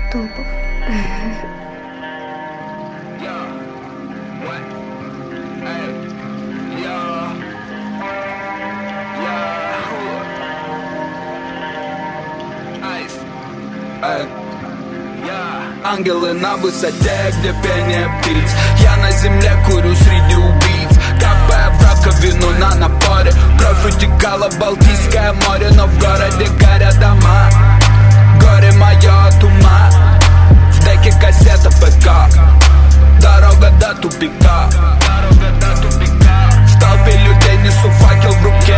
Топов. Ангелы на высоте, где пение птиц. Я на земле курю среди убийц, капая в раковину на напоре. Кровь утекала в Балтийское море, но в городе горят дома. Горе мое от ума, в деке кассета ПК. Дорога до тупика. В толпе людей несу факел в руке.